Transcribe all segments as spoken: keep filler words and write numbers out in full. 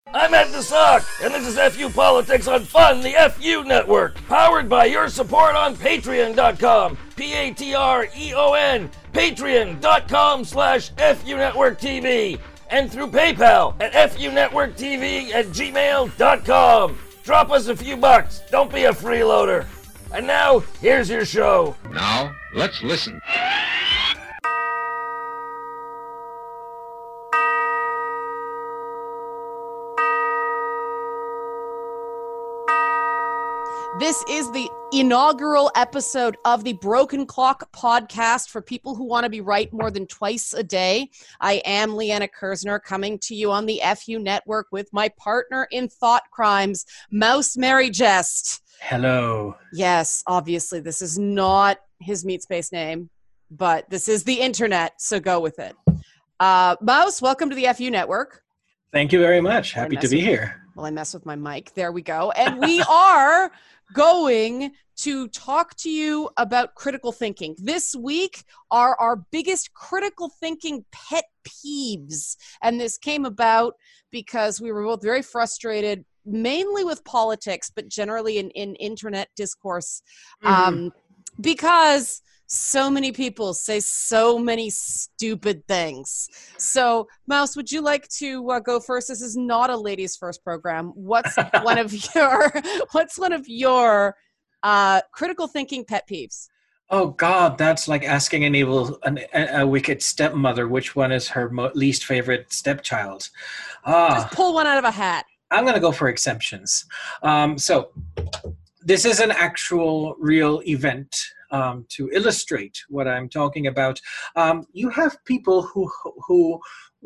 I'm Ed the Sock, and this is F U Politics on Fun, the F U Network, powered by your support on Patreon dot com, P A T R E O N, patreon dot com slash F U Network T V, and through PayPal at F U Network T V at gmail dot com. Drop us a few bucks, don't be a freeloader. And now, here's your show. Now, let's listen. This is the inaugural episode of the Broken Clock podcast for people who want to be right more than twice a day. I am Leanna Kersner, coming to you on the F U Network with my partner in thought crimes, Mouse Mary Jest. Hello. Yes, obviously this is not his meat space name, but this is the internet, so go with it. Uh, Mouse, welcome to the F U Network. Thank you very much. Happy to be with, here. Well, I mess with my mic. There we go. And we are going to talk to you about critical thinking. This week are our biggest critical thinking pet peeves. And this came about because we were both very frustrated, mainly with politics, but generally in, in internet discourse, mm-hmm. um, because so many people say so many stupid things. So, Mouse, would you like to uh, go first? This is not a ladies' first program. What's one of your What's one of your uh, critical thinking pet peeves? Oh God, that's like asking an evil, an, a, a wicked stepmother which one is her mo- least favorite stepchild. Ah, Just pull one out of a hat. I'm gonna go for exemptions. Um, so, this is an actual, real event. Um, to illustrate what I'm talking about, um, you have people who, who,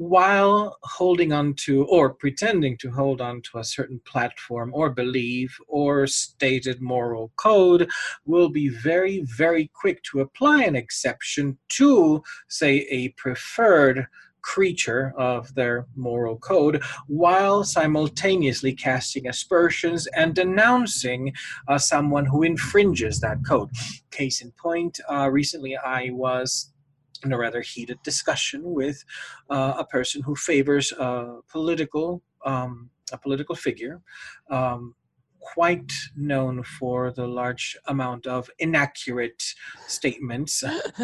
while holding on to or pretending to hold on to a certain platform or belief or stated moral code, will be very, very quick to apply an exception to, say, a preferred creature of their moral code, while simultaneously casting aspersions and denouncing uh, someone who infringes that code. Case in point, uh, recently I was in a rather heated discussion with uh, a person who favors a political, um, a political figure, um, quite known for the large amount of inaccurate statements.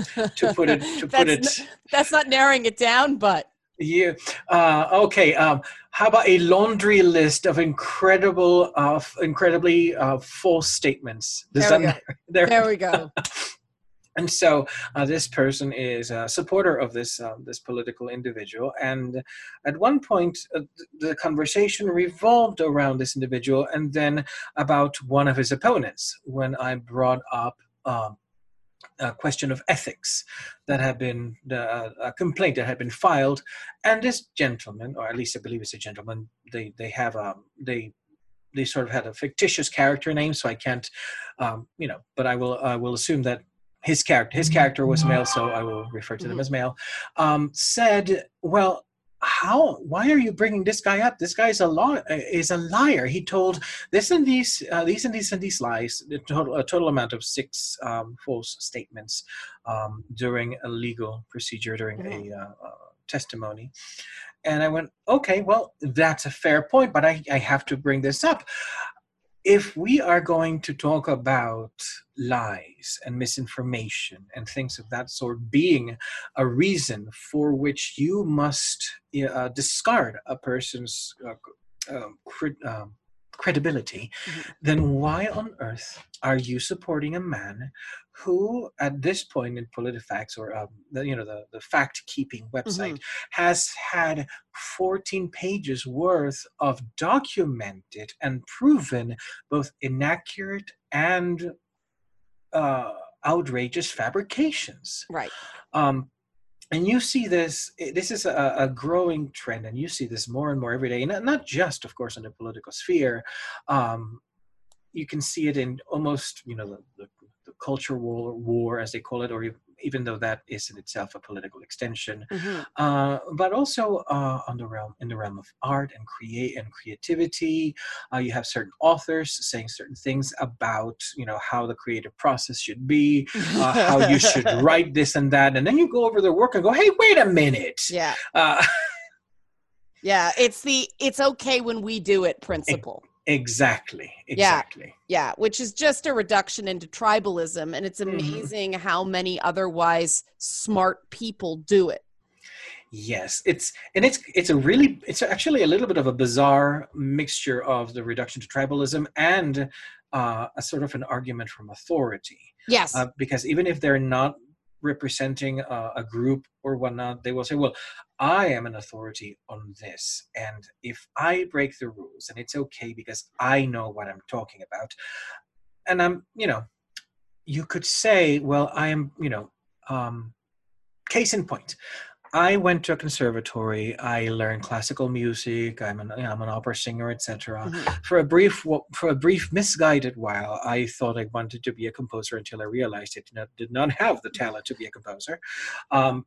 to put it, to put it, not, that's not narrowing it down, but yeah. Uh, okay. Um, how about a laundry list of incredible, uh, f- incredibly uh, false statements? Does there we that, go. There, there we go. And so uh, this person is a supporter of this uh, this political individual. And at one point, uh, the conversation revolved around this individual and then about one of his opponents when I brought up um, a question of ethics that had been, uh, a complaint that had been filed. And this gentleman, or at least I believe it's a gentleman, they, they have, um, they, they sort of had a fictitious character name, so I can't, um, you know, but I will, I will assume that his character, his character was male, so I will refer to them as male, um, said, well, how, why are you bringing this guy up? This guy is a law, is a liar. He told this and these, uh, these and these and these lies, a total, a total amount of six um, false statements um, during a legal procedure, during mm-hmm. a uh, uh, testimony. And I went, okay, well, that's a fair point, but I, I have to bring this up. If we are going to talk about lies and misinformation and things of that sort being a reason for which you must uh, discard a person's uh, uh, cred- uh, credibility, mm-hmm. then why on earth are you supporting a man who, at this point in PolitiFacts, or um, the, you know the, the fact-keeping website, mm-hmm. has had fourteen pages worth of documented and proven both inaccurate and uh, outrageous fabrications? Right. Um, And you see this, this is a, a growing trend, and you see this more and more every day, and not just, of course, in the political sphere. Um, you can see it in almost, you know, the, the, the culture war, war, as they call it, or even though that is in itself a political extension, mm-hmm. uh, but also uh, on the realm, in the realm of art and create and creativity. Uh, you have certain authors saying certain things about, you know, how the creative process should be, uh, how you should write this and that, and then you go over their work and go, hey, wait a minute. Yeah. Uh, Yeah, it's the it's okay when we do it principle. Exactly. Exactly. Yeah, yeah, which is just a reduction into tribalism, and it's amazing mm-hmm. how many otherwise smart people do it. Yes, it's and it's it's a really it's actually a little bit of a bizarre mixture of the reduction to tribalism and uh, a sort of an argument from authority. Yes, uh, because even if they're not representing uh, a group or whatnot, they will say, "Well, I am an authority on this, and if I break the rules, and it's okay because I know what I'm talking about," and I'm, you know, you could say, "Well, I am, you know." Um, case in point. I went to a conservatory. I learned classical music. I'm an, you know, I'm an opera singer, et cetera. Mm-hmm. For a brief, for a brief, misguided while, I thought I wanted to be a composer until I realized I did not, did not have the talent to be a composer. Um,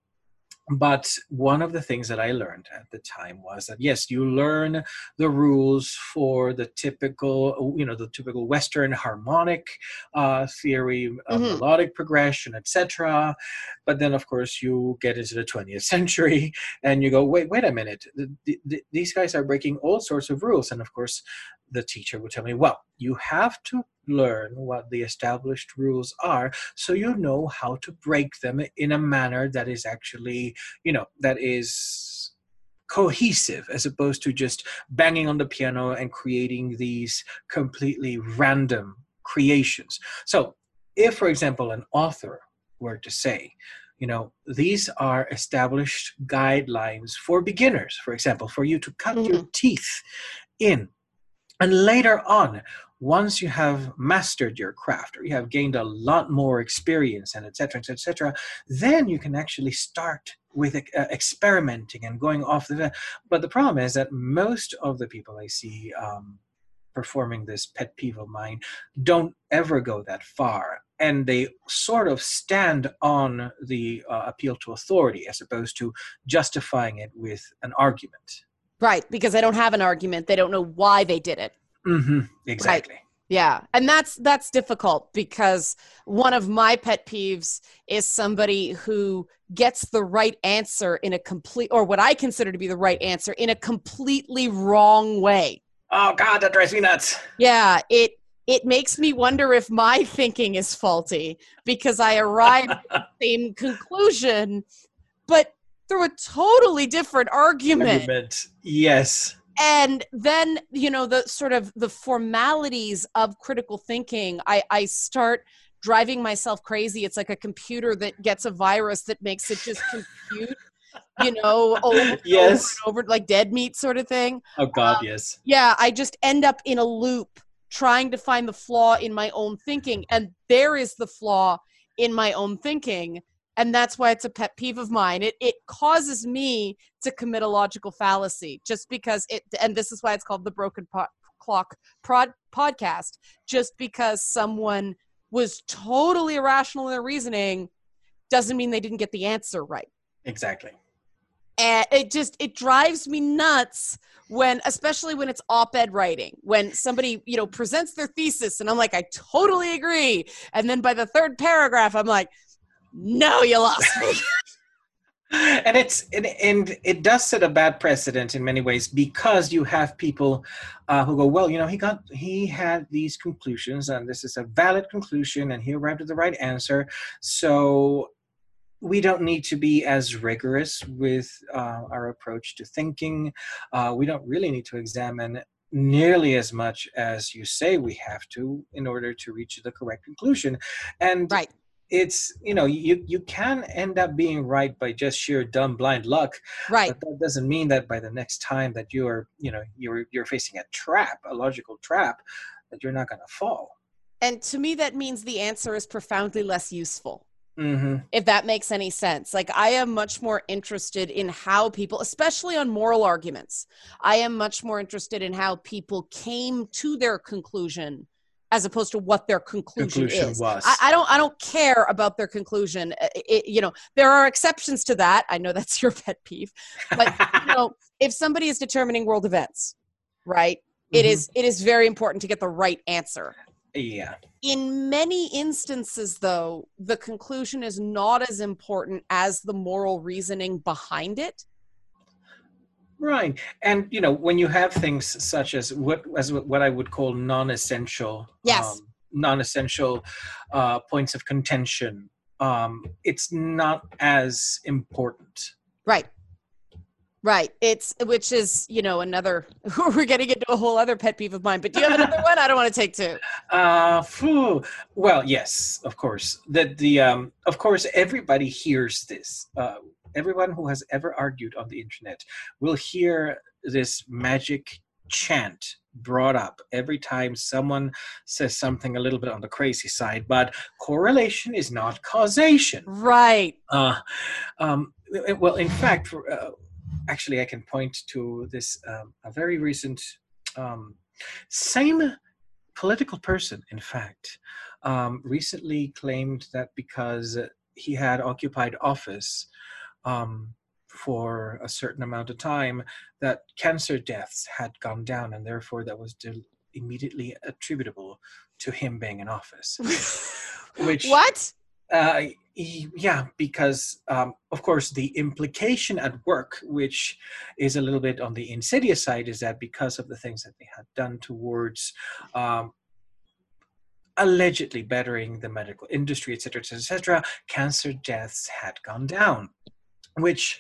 But one of the things that I learned at the time was that, yes, you learn the rules for the typical, you know, the typical Western harmonic uh, theory, uh, mm-hmm. melodic progression, et cetera. But then, of course, you get into the twentieth century and you go, wait, wait a minute. The, the, these guys are breaking all sorts of rules. And of course, the teacher would tell me, well, you have to learn what the established rules are so you know how to break them in a manner that is actually, you know, that is cohesive, as opposed to just banging on the piano and creating these completely random creations. So if, for example, an author were to say, you know, these are established guidelines for beginners, for example, for you to cut mm-hmm. your teeth in. And later on, once you have mastered your craft, or you have gained a lot more experience, and et cetera, et cetera, et cetera, then you can actually start with uh, experimenting and going off the. But the problem is that most of the people I see um, performing this pet peeve of mine don't ever go that far, and they sort of stand on the uh, appeal to authority as opposed to justifying it with an argument. Right, because they don't have an argument. They don't know why they did it. Mm-hmm. Exactly. Right. Yeah, and that's that's difficult, because one of my pet peeves is somebody who gets the right answer in a complete, or what I consider to be the right answer, in a completely wrong way. Oh God, that drives me nuts. Yeah, it it makes me wonder if my thinking is faulty, because I arrived at the same conclusion, but through a totally different argument. Argument. Yes. And then, you know, the sort of the formalities of critical thinking, I, I start driving myself crazy. It's like a computer that gets a virus that makes it just compute, you know, over, yes. over and over, like dead meat sort of thing. Oh God, um, yes. Yeah, I just end up in a loop trying to find the flaw in my own thinking. And there is the flaw in my own thinking. And that's why it's a pet peeve of mine. It it causes me to commit a logical fallacy, just because it, and this is why it's called the Broken po- Clock prod, podcast, just because someone was totally irrational in their reasoning doesn't mean they didn't get the answer right. Exactly. And it just, it drives me nuts when, especially when it's op-ed writing, when somebody, you know, presents their thesis and I'm like, I totally agree. And then by the third paragraph, I'm like, no, you lost me. And it's and, and it does set a bad precedent in many ways, because you have people uh, who go, well, you know, he got he had these conclusions, and this is a valid conclusion, and he arrived at the right answer. So we don't need to be as rigorous with uh, our approach to thinking. Uh, we don't really need to examine nearly as much as you say we have to in order to reach the correct conclusion. And right. It's, you know, you, you can end up being right by just sheer dumb blind luck. Right. But that doesn't mean that by the next time that you're, you know, you're you're facing a trap, a logical trap, that you're not going to fall. And to me, that means the answer is profoundly less useful. Mm-hmm. If that makes any sense. Like, I am much more interested in how people, especially on moral arguments, I am much more interested in how people came to their conclusion as opposed to what their conclusion, conclusion is. Was. I, I don't I don't care about their conclusion. It, you know, there are exceptions to that. I know that's your pet peeve. But, you know, if somebody is determining world events, right, mm-hmm. it is it is very important to get the right answer. Yeah. In many instances, though, the conclusion is not as important as the moral reasoning behind it. Right. And you know, when you have things such as what as what I would call non-essential Yes. um, non-essential uh, points of contention, um, it's not as important. Right. Right. It's, which is, you know, another, we're getting into a whole other pet peeve of mine, but do you have another one? I don't want to take two. Uh, phew. Well, yes, of course. That the um, of course, everybody hears this. Uh, everyone who has ever argued on the internet will hear this magic chant brought up every time someone says something a little bit on the crazy side. But correlation is not causation. Right. Uh, um, well, in fact, for, uh, actually, I can point to this um, a very recent um, same political person, in fact, um, recently claimed that because he had occupied office um, for a certain amount of time, that cancer deaths had gone down, and therefore that was de- immediately attributable to him being in office. Which What? Uh, he- yeah, because um, of course the implication at work, which is a little bit on the insidious side, is that because of the things that they had done towards um, allegedly bettering the medical industry, et cetera, et cetera, et cetera, cancer deaths had gone down. Which,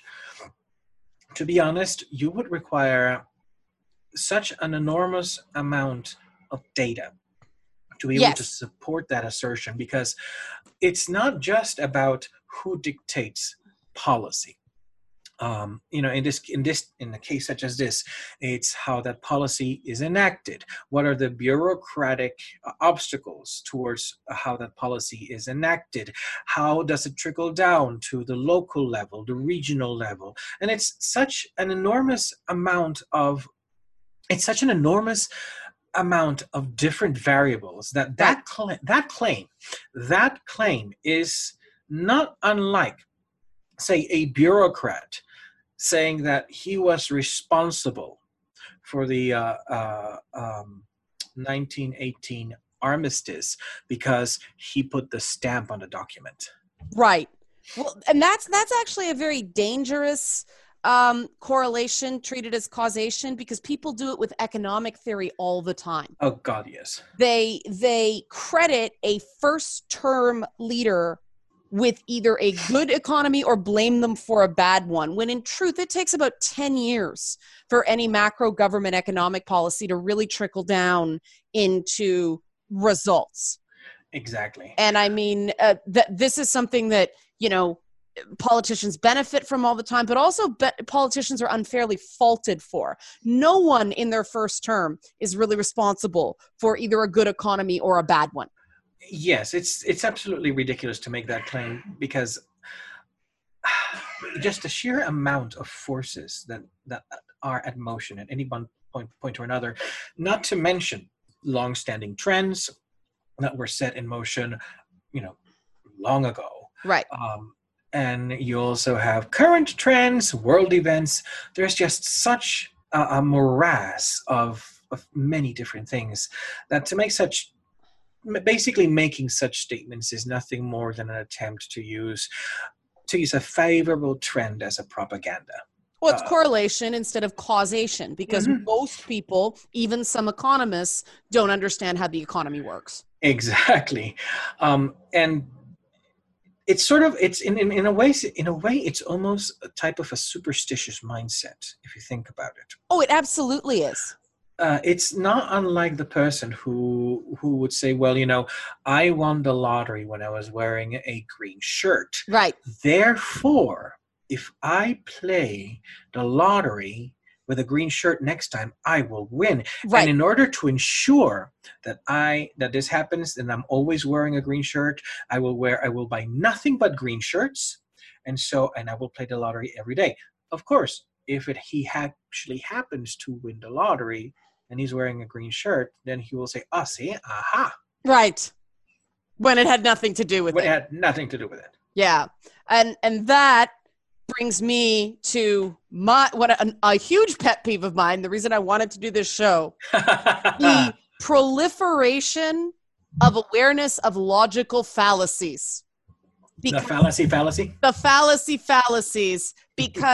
to be honest, you would require such an enormous amount of data to be able Yes. to support that assertion, because it's not just about who dictates policy. Um, you know, in this, in this, in a case such as this, it's how that policy is enacted. What are the bureaucratic uh, obstacles towards how that policy is enacted? How does it trickle down to the local level, the regional level? And it's such an enormous amount of, it's such an enormous amount of different variables that that, cl- that claim, that claim is not unlike, say, a bureaucrat saying that he was responsible for the uh, uh, um, nineteen eighteen armistice because he put the stamp on the document. Right. Well, and that's that's actually a very dangerous um, correlation treated as causation, because people do it with economic theory all the time. Oh God, yes. They they credit a first term leader with either a good economy or blame them for a bad one, when in truth it takes about ten years for any macro government economic policy to really trickle down into results. Exactly. And I mean, uh, that this is something that, you know, politicians benefit from all the time, but also be- politicians are unfairly faulted for. No one in their first term is really responsible for either a good economy or a bad one. Yes, it's it's absolutely ridiculous to make that claim, because just the sheer amount of forces that, that are at motion at any one point, point or another, not to mention long-standing trends that were set in motion, you know, long ago. Right. Um, and you also have current trends, world events. There's just such a, a morass of, of many different things that to make such basically making such statements is nothing more than an attempt to use to use a favorable trend as a propaganda. Well, it's Uh, correlation instead of causation, because Mhm. most people, even some economists, don't understand how the economy works. Exactly. Um, and it's sort of, it's in, in, in a way, in a way, it's almost a type of a superstitious mindset, if you think about it. Oh, it absolutely is. Uh, it's not unlike the person who who would say, well, you know, I won the lottery when I was wearing a green shirt. Right. Therefore, if I play the lottery with a green shirt next time, I will win. Right. And in order to ensure that I that this happens, and I'm always wearing a green shirt, I will wear I will buy nothing but green shirts, and so and I will play the lottery every day. Of course, if it he actually happens to win the lottery and he's wearing a green shirt, then he will say, "Ah, see, aha," Right. When it had nothing to do with when it. it had nothing to do with it. Yeah. And and that brings me to my what a, a huge pet peeve of mine, the reason I wanted to do this show, the proliferation of awareness of logical fallacies. The Because fallacy, fallacy. the fallacy fallacies, because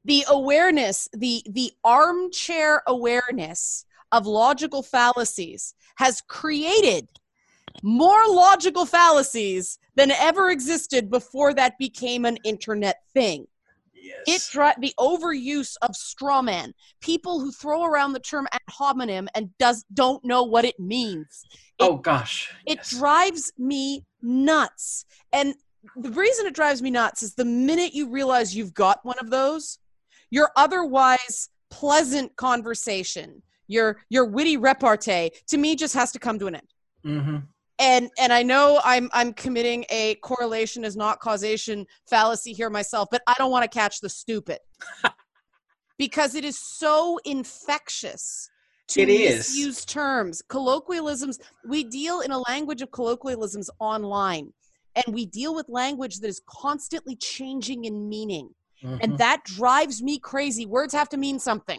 The awareness, the the armchair awareness of logical fallacies has created more logical fallacies than ever existed before that became an internet thing. Yes. It dri- the overuse of straw man, people who throw around the term ad hominem and does don't know what it means. It, oh gosh. It yes. drives me nuts. And the reason it drives me nuts is the minute you realize you've got one of those, your otherwise pleasant conversation, your your witty repartee, to me just has to come to an end. Mm-hmm. And and I know I'm I'm committing a correlation is not causation fallacy here myself, but I don't want to catch the stupid. Because it is so infectious to It is. misuse terms. Colloquialisms, we deal in a language of colloquialisms online, and we deal with language that is constantly changing in meaning. Mm-hmm. And that drives me crazy. Words have to mean something.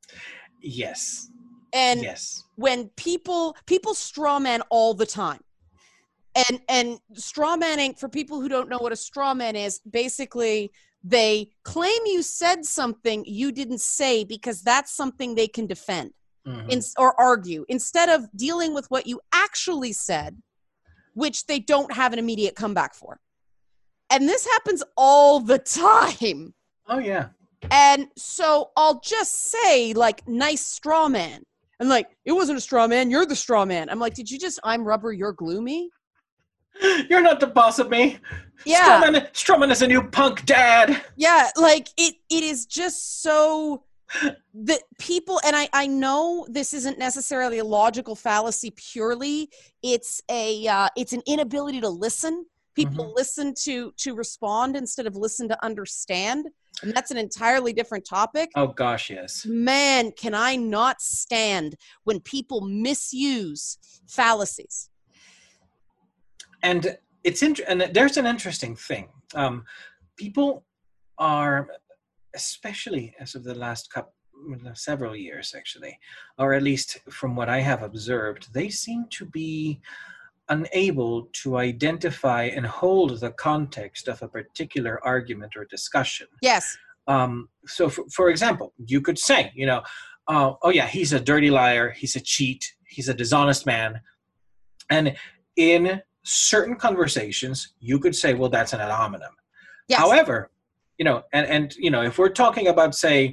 Yes. And yes. when people people straw man all the time, and and straw manning, for people who don't know what a straw man is, basically they claim you said something you didn't say because that's something they can defend Mm-hmm. in, or argue, instead of dealing with what you actually said, which they don't have an immediate comeback for. And this happens all the time. Oh yeah. And so I'll just say, like, nice straw man. And like, it wasn't a straw man, you're the straw man. I'm like, did you just, I'm rubber, you're gloomy? You're not the boss of me. Yeah. Strowman, Strowman is a new punk dad. Yeah, like, it it is just so, that people, and I, I know this isn't necessarily a logical fallacy purely, it's a, uh, it's an inability to listen. People Mhm. listen to to respond instead of listen to understand. And that's an entirely different topic. Oh gosh, yes. Man, can I not stand when people misuse fallacies. And it's int- and there's an interesting thing. Um, people are, especially as of the last couple, several years actually, or at least from what I have observed, they seem to be unable to identify and hold the context of a particular argument or discussion. Yes. Um, so, for, for example, you could say, you know, uh, oh yeah, he's a dirty liar, he's a cheat, he's a dishonest man. And in certain conversations, you could say, well, that's an ad hominem. Yes. However, you know, and, and, you know, if we're talking about, say,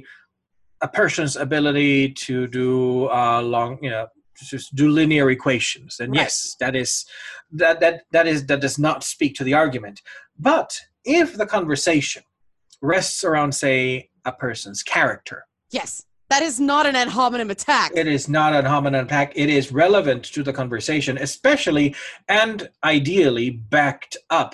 a person's ability to do uh, long, you know, just do linear equations, then Right. yes, that is that that that is that does not speak to the argument. But if the conversation rests around, say, a person's character, Yes. That is not an ad hominem attack. it is not an hominem attack. It is relevant to the conversation, especially and ideally backed up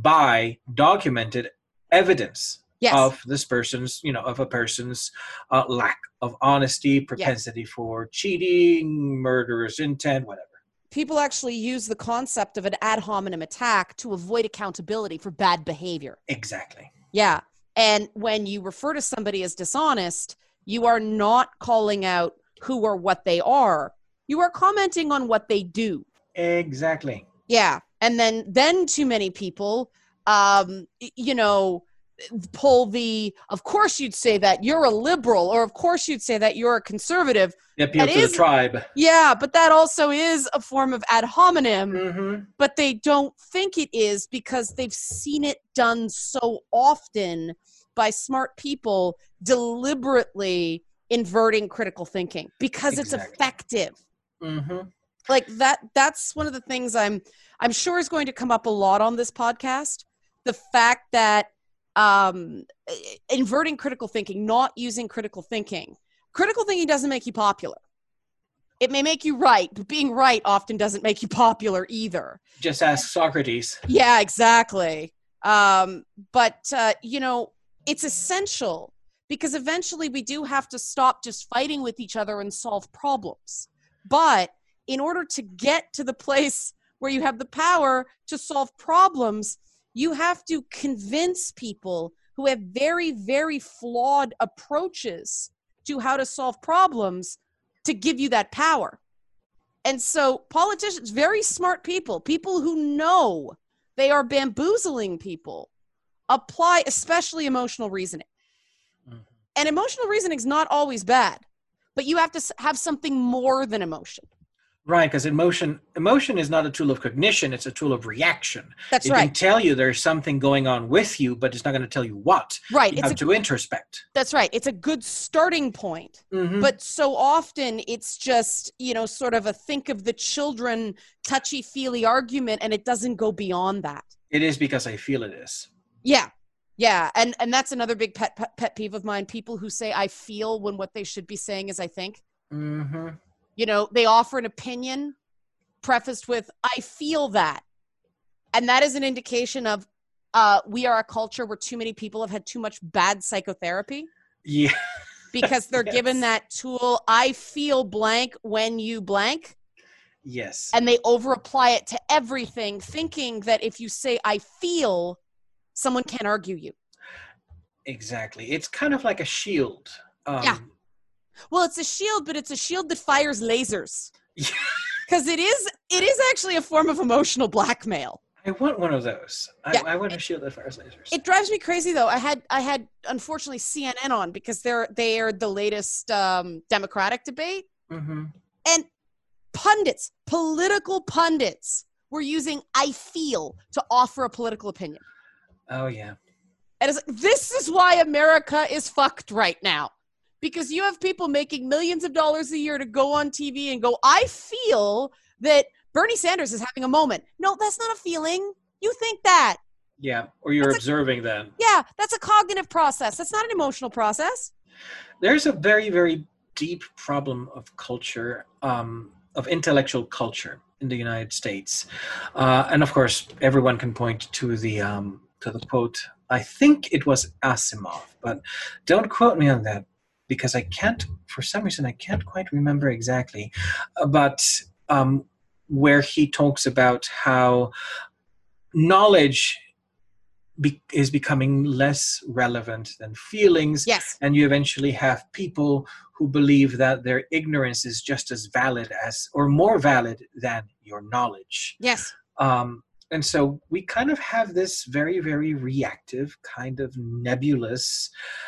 by documented evidence. Yes. Of this person's, you know, of a person's uh, lack of honesty, propensity for cheating, murderous intent, whatever. People actually use the concept of an ad hominem attack to avoid accountability for bad behavior. Exactly. Yeah. And when you refer to somebody as dishonest, you are not calling out who or what they are. You are commenting on what they do. Exactly. Yeah. And then, then too many people, um, y- you know, pull the, of course you'd say that you're a liberal, or of course you'd say that you're a conservative. The appeal That to is- the tribe. Yeah, but that also is a form of ad hominem, Mm-hmm. but they don't think it is because they've seen it done so often by smart people deliberately inverting critical thinking because it's Exactly. effective. Mm-hmm. Like that, that's one of the things I'm, I'm sure is going to come up a lot on this podcast. The fact that um, inverting critical thinking, not using critical thinking. Critical thinking doesn't make you popular. It may make you right, but being right often doesn't make you popular either. Just ask Socrates. Yeah, exactly. Um, but, uh, you know, it's essential because eventually we do have to stop just fighting with each other and solve problems. But in order to get to the place where you have the power to solve problems, you have to convince people who have very, very flawed approaches to how to solve problems to give you that power. And so politicians, very smart people, people who know they are bamboozling people, apply especially emotional reasoning. Mhm. And emotional reasoning is not always bad, but you have to have something more than emotion. Right, because emotion emotion is not a tool of cognition, it's a tool of reaction. That's it right. It can tell you there's something going on with you, but it's not going to tell you what. Right. You it's have a, to introspect. That's right. It's a good starting point. Mm-hmm. But so often it's just, you know, sort of a think of the children touchy-feely argument, and it doesn't go beyond that. It is because I feel it is. Yeah. Yeah. And and that's another big pet, pet, pet peeve of mine. People who say I feel when what they should be saying is I think. Mm-hmm. You know, they offer an opinion prefaced with, I feel that. And that is an indication of uh, we are a culture where too many people have had too much bad psychotherapy. Yeah. Because they're Yes. given that tool, I feel blank when you blank. Yes. And they over apply it to everything, thinking that if you say, I feel, someone can't argue you. Exactly. It's kind of like a shield. Um, Yeah. Well, it's a shield, but it's a shield that fires lasers. Yeah. Because it is, it is actually a form of emotional blackmail. I want one of those. I, Yeah. I want a shield that fires lasers. It drives me crazy though. I had, I had unfortunately C N N on because they're, they aired the latest um, Democratic debate, Mm-hmm. and pundits, political pundits, were using "I feel" to offer a political opinion. Oh, yeah. And it's like, this is why America is fucked right now. Because you have people making millions of dollars a year to go on T V and go, I feel that Bernie Sanders is having a moment. No, that's not a feeling. You think that. Yeah. Or you're That's a- observing that. Yeah, that's a cognitive process. That's not an emotional process. There's a very, very deep problem of culture, um, of intellectual culture in the United States. Uh, and of course, everyone can point to the um, to the quote. I think it was Asimov, but don't quote me on that because I can't, for some reason, I can't quite remember exactly. Uh, but um, where he talks about how knowledge be- is becoming less relevant than feelings. Yes. And you eventually have people who believe that their ignorance is just as valid as, or more valid than your knowledge. Yes. Um, and so we kind of have this very, very reactive, kind of nebulous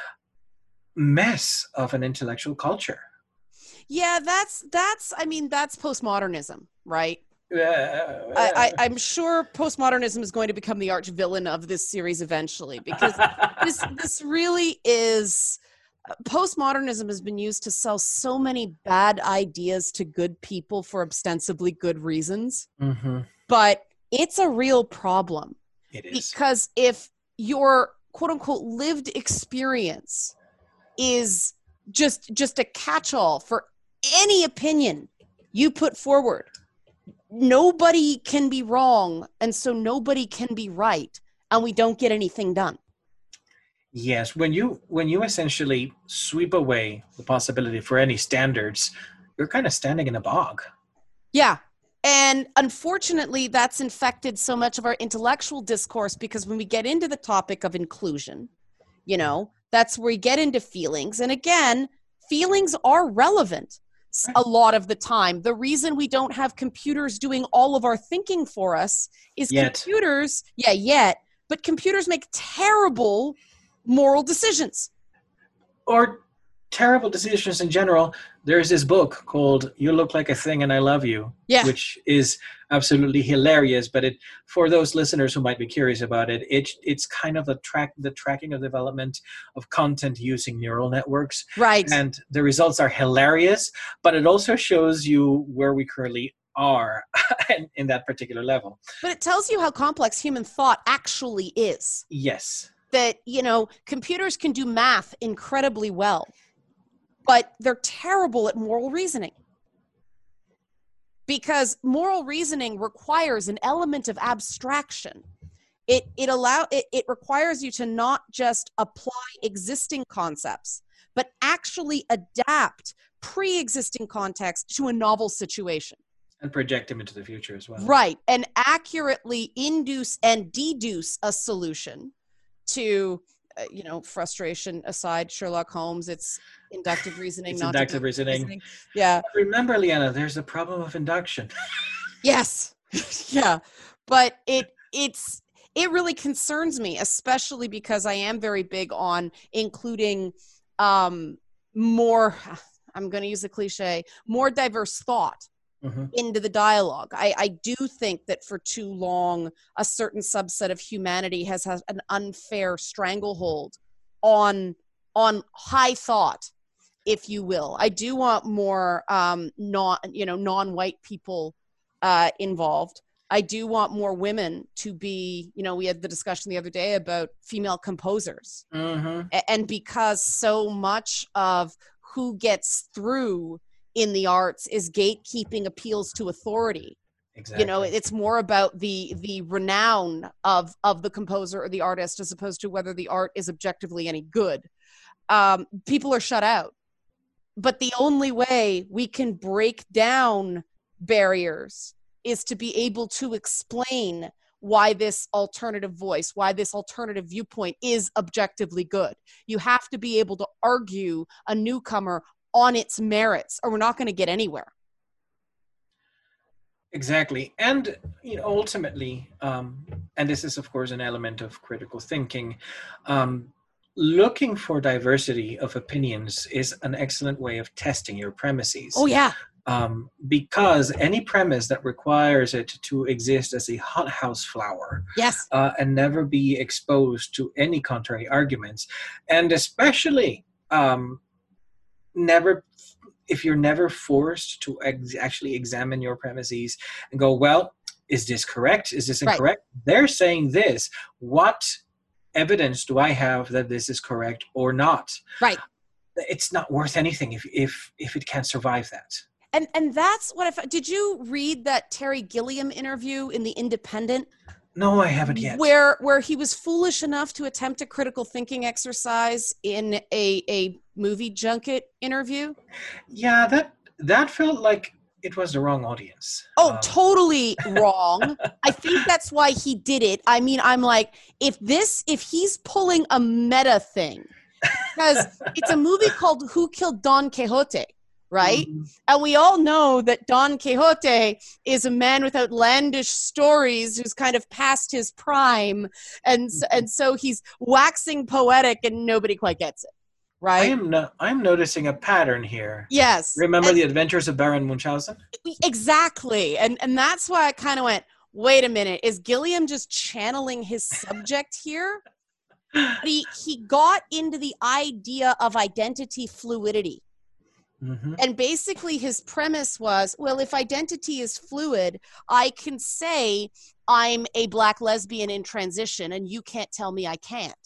mess of an intellectual culture. Yeah, that's, that's, I mean, that's postmodernism, right? Uh, I, I, I'm sure postmodernism is going to become the arch villain of this series eventually, because this this really is postmodernism has been used to sell so many bad ideas to good people for ostensibly good reasons, mm-hmm. but it's a real problem. It is. Because if your quote unquote lived experience is just just a catch-all for any opinion you put forward, nobody can be wrong, and so nobody can be right, and we don't get anything done. Yes, when you when you essentially sweep away the possibility for any standards, you're kind of standing in a bog. Yeah. And unfortunately, that's infected so much of our intellectual discourse, because when we get into the topic of inclusion, you know, that's where we get into feelings. And again, feelings are relevant a lot of the time. The reason we don't have computers doing all of our thinking for us is Yet. computers, yeah, yet, but computers make terrible moral decisions. Or terrible decisions in general. There's this book called You Look Like a Thing and I Love You, Yeah. which is absolutely hilarious. But it, for those listeners who might be curious about it, it it's kind of a track, the tracking of development of content using neural networks. Right. And the results are hilarious, but it also shows you where we currently are in, in that particular level. But it tells you how complex human thought actually is. Yes. That, you know, computers can do math incredibly well, but they're terrible at moral reasoning. Because moral reasoning requires an element of abstraction. It it allow it, it requires you to not just apply existing concepts, but actually adapt pre-existing context to a novel situation. And project them into the future as well. Right. And accurately induce and deduce a solution to, uh, you know, frustration aside, Sherlock Holmes, it's inductive reasoning, It's not inductive deductive reasoning. Yeah. Remember, Liana, there's a problem of induction. Yes. Yeah. But it it's it really concerns me, especially because I am very big on including um, more, I'm going to use a cliche, more diverse thought Mm-hmm. into the dialogue. I, I do think that for too long, a certain subset of humanity has had an unfair stranglehold on on high thought, if you will. I do want more um, non you know non-white people uh, involved. I do want more women to be. You know, we had the discussion the other day about female composers, Mm-hmm. A- and because so much of who gets through in the arts is gatekeeping appeals to authority. Exactly. You know, it's more about the the renown of of the composer or the artist as opposed to whether the art is objectively any good. Um, people are shut out. But the only way we can break down barriers is to be able to explain why this alternative voice, why this alternative viewpoint is objectively good. You have to be able to argue a newcomer on its merits, or we're not going to get anywhere. Exactly. And you know, ultimately, um, and this is, of course, an element of critical thinking, um, looking for diversity of opinions is an excellent way of testing your premises. Oh, yeah. Um, because any premise that requires it to exist as a hothouse flower Yes. uh, and never be exposed to any contrary arguments, and especially um, never, if you're never forced to ex- actually examine your premises and go, well, is this correct? Is this incorrect? Right. They're saying this. What evidence do I have that this is correct or not? Right. It's not worth anything if if if it can't survive that. And and that's what if did you read that Terry Gilliam interview in The Independent? No, I haven't yet. Where where he was foolish enough to attempt a critical thinking exercise in a a movie junket interview. Yeah, that that felt like it was the wrong audience. Oh, um, totally wrong. I think that's why he did it. I mean, I'm like, if this, if he's pulling a meta thing, because it's a movie called Who Killed Don Quixote, right? Mm-hmm. And we all know that Don Quixote is a man with outlandish stories who's kind of past his prime. And, mm-hmm. and so he's waxing poetic and nobody quite gets it. Right. I am no, I'm noticing a pattern here. Yes. Remember and, the Adventures of Baron Munchausen? Exactly. And and that's why I kind of went, wait a minute, is Gilliam just channeling his subject here? But he he got into the idea of identity fluidity. Mm-hmm. And basically his premise was, well, if identity is fluid, I can say I'm a black lesbian in transition and you can't tell me I can't.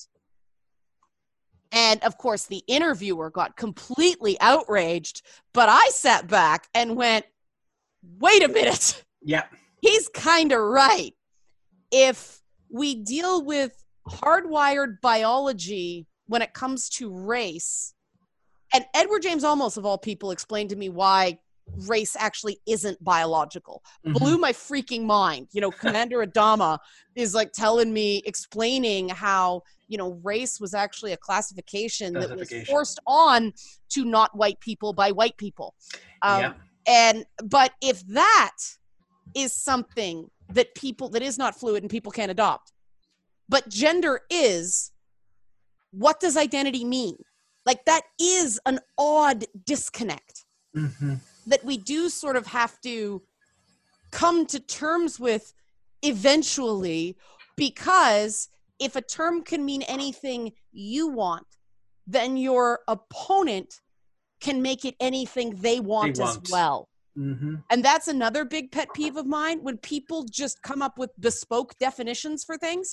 And, of course, the interviewer got completely outraged, but I sat back and went, wait a minute. Yeah. He's kind of right. If we deal with hardwired biology when it comes to race, and Edward James Olmos, of all people, explained to me why race actually isn't biological. Mm-hmm. Blew my freaking mind. You know, Commander Adama is like telling me, explaining how, you know, race was actually a classification, classification. that was forced on to not white people by white people. Um, yeah. And, but if that is something that people, that is not fluid and people can't adopt, but gender is, what does identity mean? Like that is an odd disconnect. Mm-hmm. That we do sort of have to come to terms with eventually, because if a term can mean anything you want, then your opponent can make it anything they want, they want. as well. Mm-hmm. And that's another big pet peeve of mine, when people just come up with bespoke definitions for things.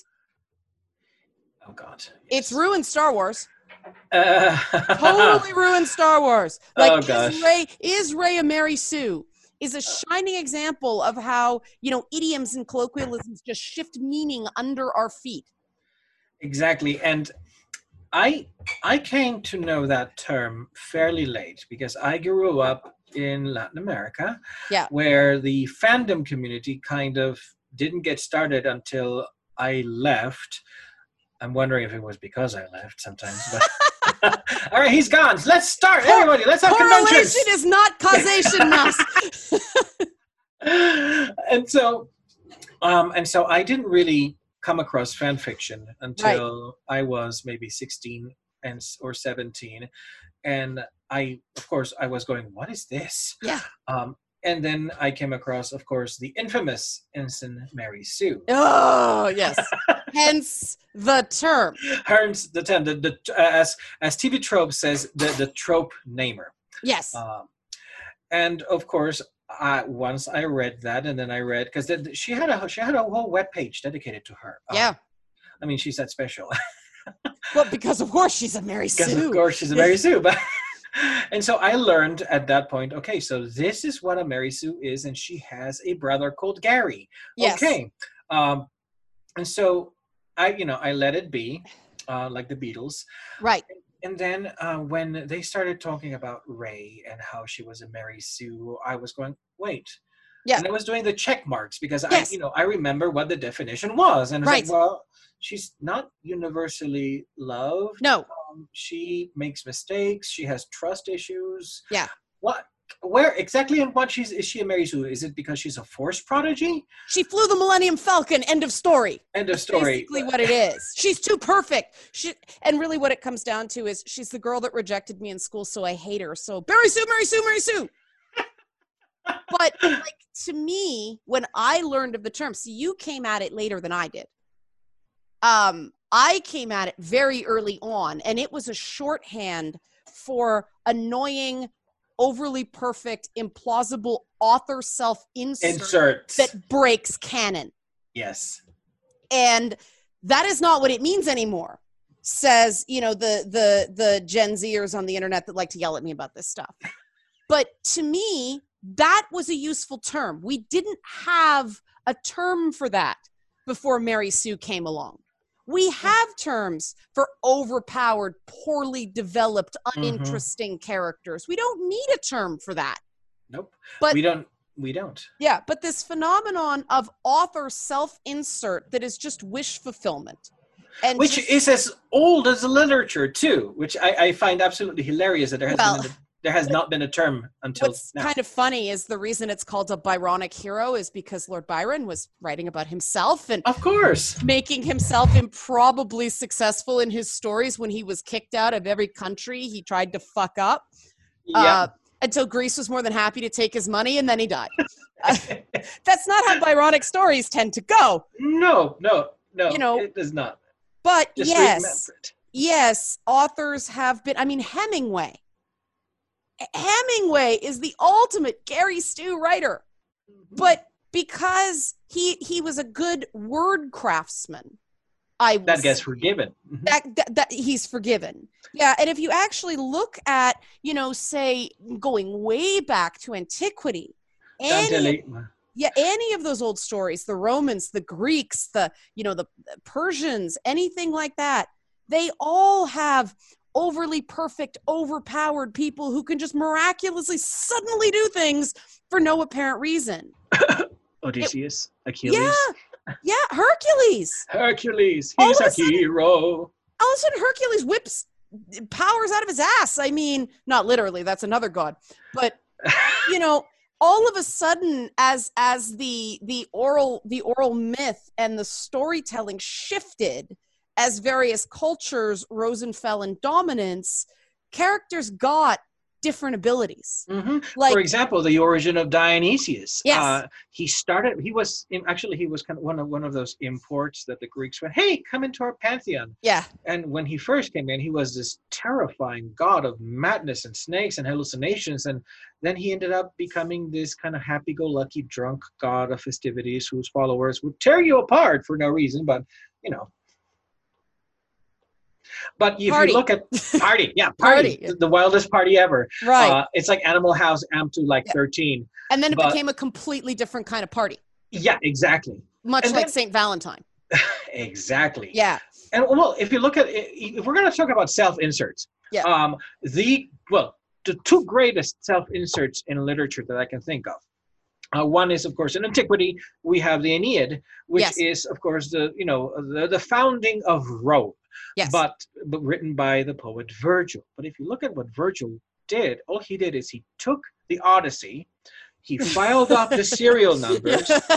Oh, God. Yes. It's ruined Star Wars. Uh, totally ruined Star Wars. Like, oh, gosh. Is Rey, is Rey a Mary Sue? Is a shining example of how, you know, idioms and colloquialisms just shift meaning under our feet. Exactly. And I I came to know that term fairly late, because I grew up in Latin America, yeah. where the fandom community kind of didn't get started until I left. I'm wondering if it was because I left sometimes. But all right, he's gone. Let's start, everybody. Let's have Correlation conventions. is not causation, Mouse. and so, um, and so I didn't really come across fan fiction until right. I was maybe sixteen, and or seventeen, and I, of course, I was going, what is this? Yeah. Um, and then I came across, of course, the infamous Ensign Mary Sue. Oh, yes. Hence the term. Hence the term, the, the, as, as T V Trope says, the, the trope namer. Yes. Um, and of course, I, once I read that, and then I read, because she had a she had a whole webpage dedicated to her. Um, yeah. I mean, she's that special. Well, because of course she's a Mary Sue. Because of course she's a Mary Sue. But and so I learned at that point, okay, so this is what a Mary Sue is, and she has a brother called Gary. Yes. Okay. Um, and so I, you know, I let it be, uh, like the Beatles. Right. And then uh, when they started talking about Ray and how she was a Mary Sue, I was going, wait. Yeah. And I was doing the check marks because yes. I, you know, I remember what the definition was. And I was right. like, well, she's not universally loved. No. Um, she makes mistakes. She has trust issues. Yeah. What? Where exactly in what she's is she a Mary Sue? Is it because she's a Force prodigy? She flew the Millennium Falcon. End of story. End of That's story. basically what it is. She's too perfect. She and really what it comes down to is she's the girl that rejected me in school, so I hate her. So Mary Sue, Mary Sue, Mary Sue. But like to me, when I learned of the term, see, you came at it later than I did. Um, I came at it very early on, and it was a shorthand for annoying, overly perfect, implausible author self-insert Inserts. that breaks canon. Yes. And that is not what it means anymore, says, you know, the the the Gen Zers on the internet that like to yell at me about this stuff. But to me, that was a useful term. We didn't have a term for that before Mary Sue came along. We have terms for overpowered, poorly developed, uninteresting mm-hmm. characters. We don't need a term for that. Nope. But we don't. We don't. Yeah, but this phenomenon of author self-insert that is just wish fulfillment. And which just, is as old as the literature, too, which I, I find absolutely hilarious that there has, well, been a, there has not been a term until what's now. Kind of funny is the reason it's called a Byronic hero is because Lord Byron was writing about himself and of course making himself improbably successful in his stories when he was kicked out of every country he tried to fuck up. Yeah. Uh, until Greece was more than happy to take his money, and then he died. Uh, that's not how Byronic stories tend to go. No, no, no, you know, it does not. But Just yes, yes, authors have been, I mean, Hemingway. Hemingway is the ultimate Gary Stu writer. Mm-hmm. But because he he was a good word craftsman, I that gets forgiven. That, that that he's forgiven. Yeah, and if you actually look at, you know, say going way back to antiquity, any, yeah, any of those old stories, the Romans, the Greeks, the, you know, the Persians, anything like that, they all have overly perfect, overpowered people who can just miraculously suddenly do things for no apparent reason. Odysseus, it, Achilles. Yeah, yeah, Hercules. Hercules, he's a, a sudden, hero. All of a sudden, Hercules whips powers out of his ass. I mean, not literally, that's another god. But, you know, all of a sudden, as as the the oral the oral myth and the storytelling shifted, as various cultures rose and fell in dominance, characters got different abilities. Mm-hmm. Like, for example, the origin of Dionysius. Yes. Uh, he started, he was, in, actually, he was kind of one of one of those imports that the Greeks went, hey, come into our pantheon. Yeah. And when he first came in, he was this terrifying god of madness and snakes and hallucinations. And then he ended up becoming this kind of happy-go-lucky drunk god of festivities whose followers would tear you apart for no reason, but, you know. But if party. you look at party, yeah, party, party. The, the wildest party ever. Right. Uh, it's like Animal House amped to like yeah. thirteen. And then it but, became a completely different kind of party. Yeah, exactly. Much and like then, Saint Valentine. Exactly. Yeah. And well, if you look at it, if we're going to talk about self-inserts, yeah. um, the, well, the two greatest self-inserts in literature that I can think of. Uh, one is, of course, in antiquity, we have the Aeneid, which yes. is, of course, the, you know, the, the founding of Rome. Yes. But, but written by the poet Virgil. But if you look at what Virgil did, all he did is he took the Odyssey, he filed off the serial numbers,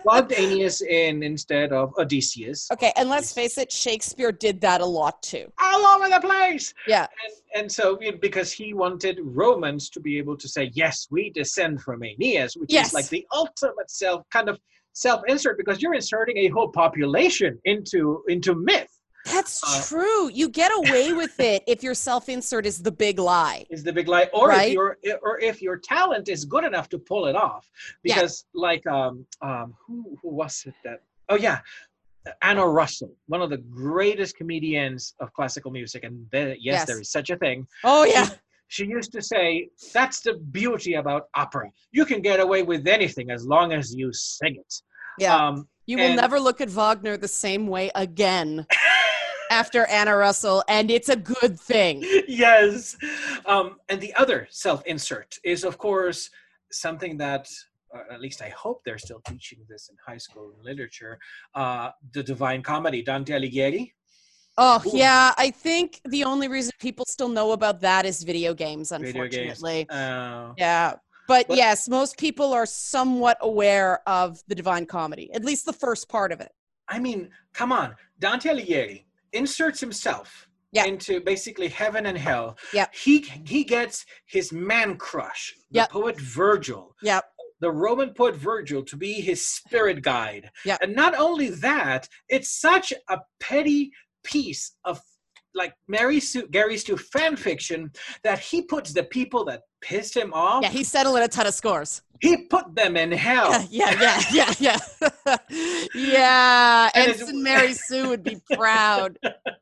plugged Aeneas in instead of Odysseus. Okay, and let's face it, Shakespeare did that a lot too. All over the place. Yeah. And, and so, you know, because he wanted Romans to be able to say, yes, we descend from Aeneas, which Yes. is like the ultimate self kind of self-insert, because you're inserting a whole population into into myth. That's Uh, true. You get away with it if your self-insert is the big lie. Is the big lie, or Right. if your or if your talent is good enough to pull it off, Yeah. because like um um who who was it that oh yeah Anna Russell, one of the greatest comedians of classical music, and there, yes, Yes. there is such a thing. Oh yeah. She used to say, that's the beauty about opera. You can get away with anything as long as you sing it. Yeah. Um, You will and- never look at Wagner the same way again after Anna Russell, and it's a good thing. Yes. Um, and the other self-insert is, of course, something that, uh, at least I hope they're still teaching this in high school in literature, uh, the Divine Comedy, Dante Alighieri. Oh, Ooh. yeah. I think the only reason people still know about that is video games, Video games. unfortunately. Uh, Yeah. But, But- yes, most people are somewhat aware of the Divine Comedy, at least the first part of it. I mean, come on. Dante Alighieri inserts himself Yeah. into basically heaven and hell. Yeah. He he gets his man crush, the Yep. poet Virgil, Yep. the Roman poet Virgil, to be his spirit guide. Yep. And not only that, it's such a petty piece of like Mary Sue, Gary Stu fan fiction that he puts the people that pissed him off, Yeah, he's settling a ton of scores. he put them in hell. Yeah, yeah, yeah, yeah. Yeah, yeah. And it's- Ensign Mary Sue would be proud.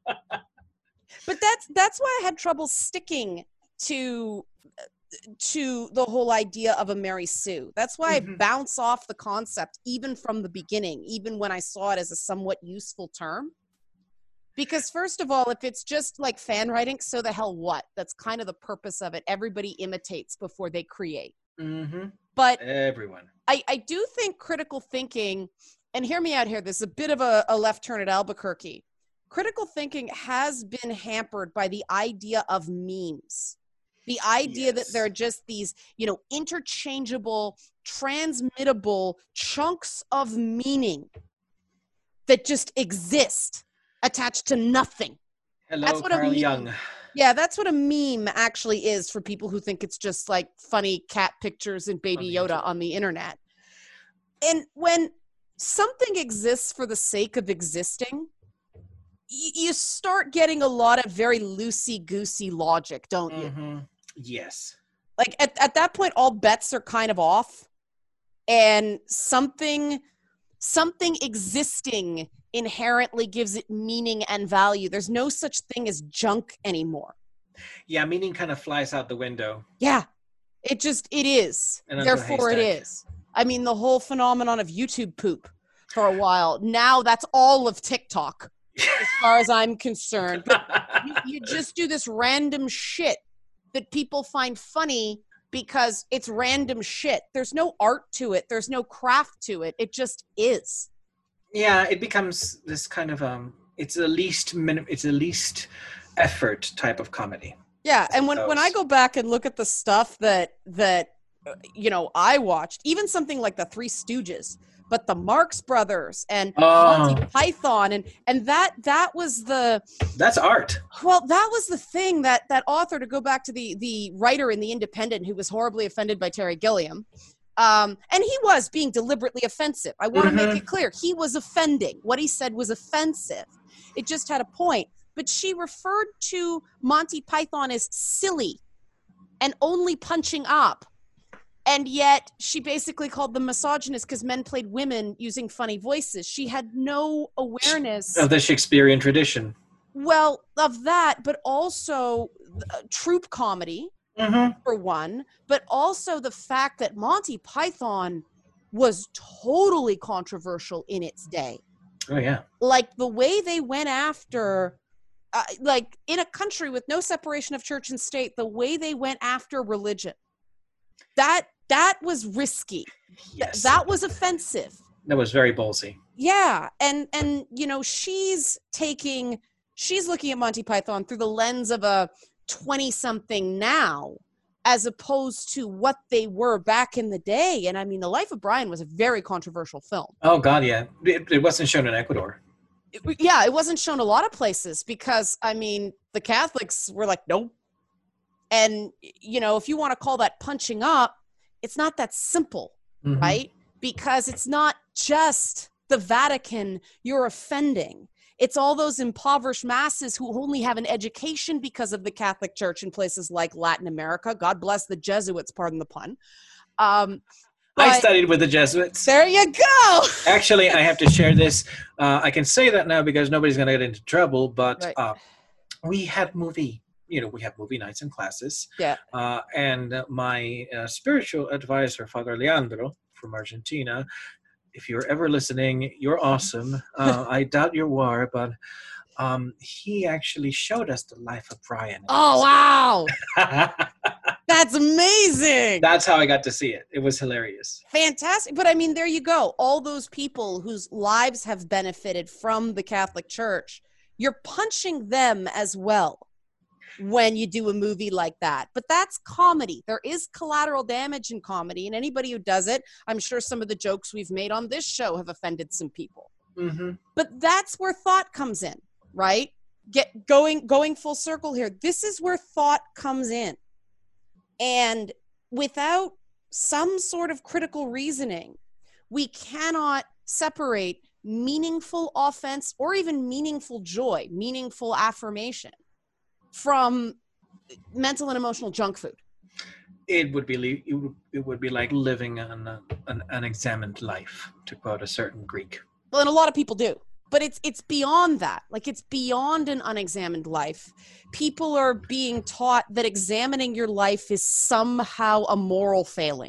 But that's that's why I had trouble sticking to to the whole idea of a Mary Sue. That's why Mhm. I bounce off the concept even from the beginning, even when I saw it as a somewhat useful term. Because first of all, if it's just like fan writing, so the hell what? That's kind of the purpose of it. Everybody imitates before they create. Mm-hmm. But Everyone. I, I do think critical thinking, and hear me out here, this is a bit of a, a left turn at Albuquerque. Critical thinking has been hampered by the idea of memes. The idea Yes. that they're just these, you know, interchangeable, transmittable chunks of meaning that just exist attached to nothing. Hello, That's what a Carl meme- Jung. Yeah, that's what a meme actually is for people who think it's just like funny cat pictures and Baby On the Yoda internet. on the internet. And when something exists for the sake of existing, y- you start getting a lot of very loosey-goosey logic, don't you? Mm-hmm. Yes. Like at, at that point, all bets are kind of off, and something something existing inherently gives it meaning and value. There's no such thing as junk anymore. Yeah, meaning kind of flies out the window. Yeah, it just, it is. And onto a Therefore it haystack. is. I mean, the whole phenomenon of YouTube poop for a while. Now that's all of TikTok, as far as I'm concerned. But you, you just do this random shit that people find funny because it's random shit. There's no art to it. There's no craft to it. It just is. Yeah, it becomes this kind of um. It's a least min. It's a least effort type of comedy. Yeah, and when, when I suppose. go back and look at the stuff that that uh, you know I watched, even something like the Three Stooges, but the Marx Brothers and Monty Oh, Python, and and that that was the that's art. well, that was the thing that that author, to go back to the the writer in the Independent who was horribly offended by Terry Gilliam. Um, and he was being deliberately offensive. I want to Mhm. make it clear. He was offending. What he said was offensive. It just had a point. But she referred to Monty Python as silly and only punching up. And yet she basically called them misogynist because men played women using funny voices. She had no awareness, Of the Shakespearean tradition. well, of that, but also uh, troop comedy, Mm-hmm. for one, but also the fact that Monty Python was totally controversial in its day. Oh yeah. Like the way they went after, uh, like in a country with no separation of church and state, the way they went after religion, that that was risky. Yes. That was offensive. That was very ballsy. Yeah, and and you know she's taking, she's looking at Monty Python through the lens of a twenty something now, as opposed to what they were back in the day. And I mean, The Life of Brian was a very controversial film. Oh God, yeah. It, it wasn't shown in Ecuador. It, yeah, it wasn't shown a lot of places because, I mean, the Catholics were like, nope. And, you know, if you want to call that punching up, it's not that simple, mm-hmm. right? Because it's not just the Vatican you're offending. It's all those impoverished masses who only have an education because of the Catholic Church in places like Latin America. God bless the Jesuits, pardon the pun. Um, I studied with the Jesuits. There you go. Actually, I have to share this. Uh, I can say that now because nobody's going to get into trouble, but right. uh, we had movie, you know, we have movie nights and classes. Yeah. Uh, and uh, my uh, spiritual advisor, Father Leandro from Argentina, if you're ever listening, you're awesome. Uh, I doubt you are, but um, he actually showed us the life of Brian. Oh, wow. That's amazing. That's how I got to see it. It was hilarious. Fantastic. But I mean, there you go. All those people whose lives have benefited from the Catholic Church, you're punching them as well when you do a movie like that. But that's comedy. There is collateral damage in comedy, and anybody who does it, I'm sure some of the jokes we've made on this show have offended some people. Mm-hmm. But that's where thought comes in, right? Get going going full circle here. This is where thought comes in. And without some sort of critical reasoning, we cannot separate meaningful offense or even meaningful joy, meaningful affirmation from mental and emotional junk food. It would be it would, it would be like living an, an unexamined life, to quote a certain Greek. Well, and a lot of people do. But it's it's beyond that. Like, it's beyond an unexamined life. People are being taught that examining your life is somehow a moral failing.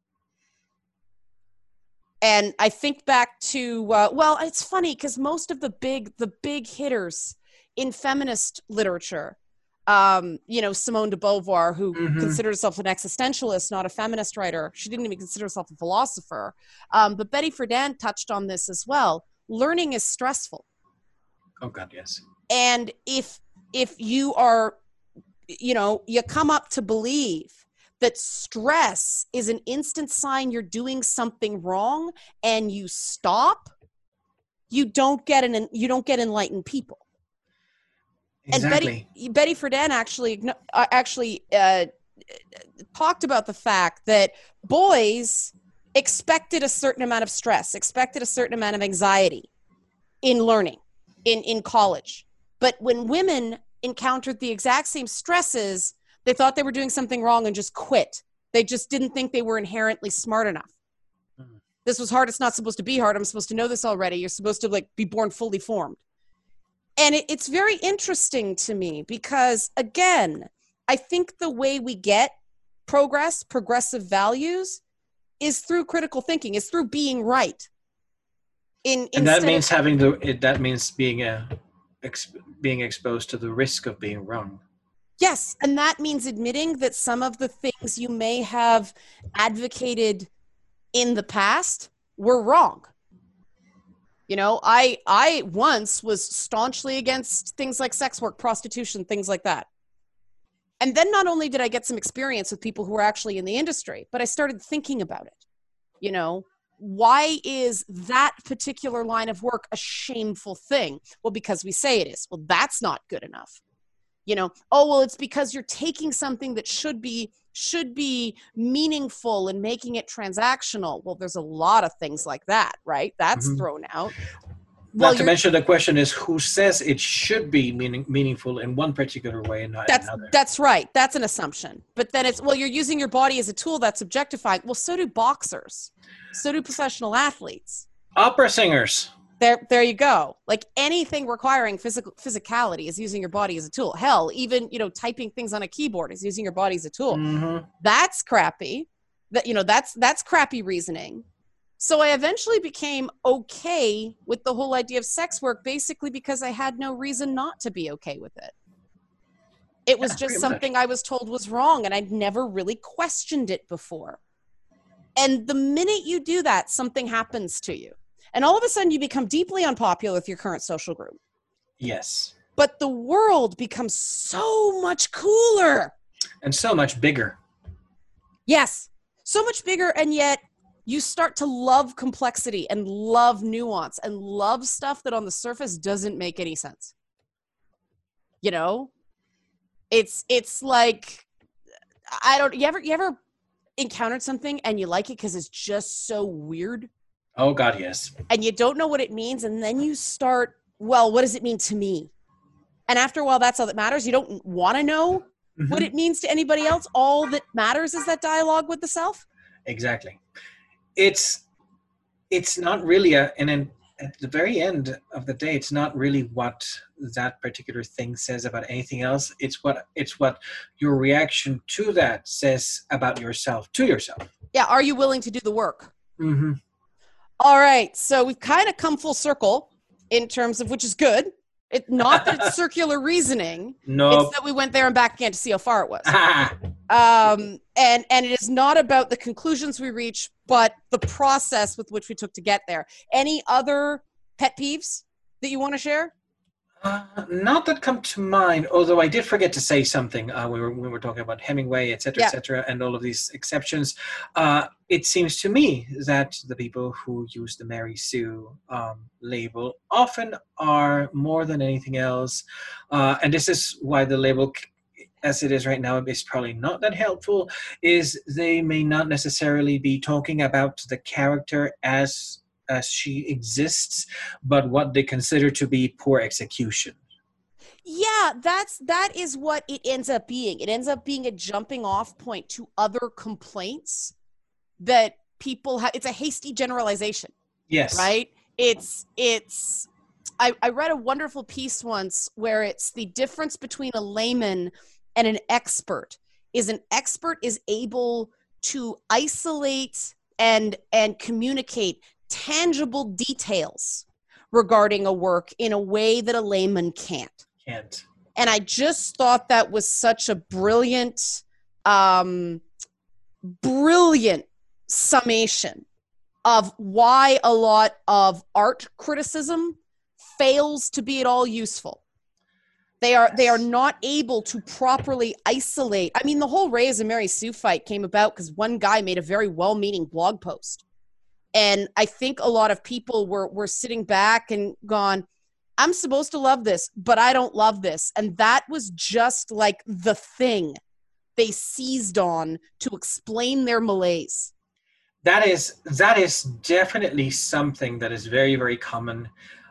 And I think back to, uh, well, it's funny because most of the big the big hitters in feminist literature, um, you know, Simone de Beauvoir, who mm-hmm. considered herself an existentialist, not a feminist writer. She didn't even consider herself a philosopher. Um, but Betty Friedan touched on this as well. Learning is stressful. Oh God, yes. And if if you are, you know, you come up to believe that stress is an instant sign you're doing something wrong and you stop, you don't get an you don't get enlightened people. Exactly. And Betty Betty Friedan actually uh, actually uh, talked about the fact that boys expected a certain amount of stress, expected a certain amount of anxiety in learning, in, in college. But when women encountered the exact same stresses, they thought they were doing something wrong and just quit. They just didn't think they were inherently smart enough. Mm-hmm. This was hard. It's not supposed to be hard. I'm supposed to know this already. You're supposed to like be born fully formed. And it, it's very interesting to me because, again, I think the way we get progress, progressive values, is through critical thinking, is through being right. In, and that means of, having the, it, that means being a, ex, being exposed to the risk of being wrong. Yes. And that means admitting that some of the things you may have advocated in the past were wrong. You know, I, I once was staunchly against things like sex work, prostitution, things like that. And then not only did I get some experience with people who were actually in the industry, but I started thinking about it. You know, why is that particular line of work a shameful thing? Well, because we say it is. Well, that's not good enough. You know, oh, well, it's because you're taking something that should be should be meaningful and making it transactional. Well, there's a lot of things like that, right? That's mm-hmm. thrown out. Not well, to mention the question is who says it should be meaning, meaningful in one particular way and not that's, another. That's right. That's an assumption. But then it's, well, you're using your body as a tool that's objectifying. Well, so do boxers. So do professional athletes. Opera singers. There, there you go. Like anything requiring physical physicality is using your body as a tool. Hell, even, you know, typing things on a keyboard is using your body as a tool. Mm-hmm. That's crappy. That, you know, that's, that's crappy reasoning. So I eventually became okay with the whole idea of sex work, basically because I had no reason not to be okay with it. It was yeah, just something much. I was told was wrong, and I'd never really questioned it before. And the minute you do that, something happens to you. And all of a sudden you become deeply unpopular with your current social group. Yes. But the world becomes so much cooler. And so much bigger. Yes. So much bigger, and yet you start to love complexity and love nuance and love stuff that on the surface doesn't make any sense. You know? It's it's like I don't you ever you ever encountered something and you like it because it's just so weird? Oh God, yes. And you don't know what it means, and then you start, well, what does it mean to me? And after a while, that's all that matters. You don't want to know Mhm. what it means to anybody else. All that matters is that dialogue with the self. Exactly. It's it's not really a, and then at the very end of the day, it's not really what that particular thing says about anything else. It's what it's what your reaction to that says about yourself to yourself. Yeah, are you willing to do the work? Mm-hmm. All right, so we've kind of come full circle in terms of, which is good. It not that it's circular reasoning. Nope. It's that we went there and back again to see how far it was. um, and and it is not about the conclusions we reach, but the process with which we took to get there. Any other pet peeves that you want to share? Uh, not that come to mind, although I did forget to say something. Uh, we, were, we were talking about Hemingway, et cetera, Yeah. et cetera, and all of these exceptions. Uh, it seems to me that the people who use the Mary Sue um, label often are, more than anything else, uh, and this is why the label, as it is right now, is probably not that helpful, is they may not necessarily be talking about the character as as she exists, but what they consider to be poor execution. Yeah, that's that is what it ends up being. It ends up being a jumping off point to other complaints that people have. It's a hasty generalization, Yes. right? It's it's I, I read a wonderful piece once where it's the difference between a layman and an expert is an expert is able to isolate and and communicate tangible details regarding a work in a way that a layman can't. Can't. And I just thought that was such a brilliant, um, brilliant summation of why a lot of art criticism fails to be at all useful. They are they are not able to properly isolate. I mean, the whole Ray is a Mary Sue fight came about because one guy made a very well-meaning blog post. And I think a lot of people were were sitting back and gone, I'm supposed to love this, but I don't love this. And that was just like the thing they seized on to explain their malaise. That is that is definitely something that is very, very common,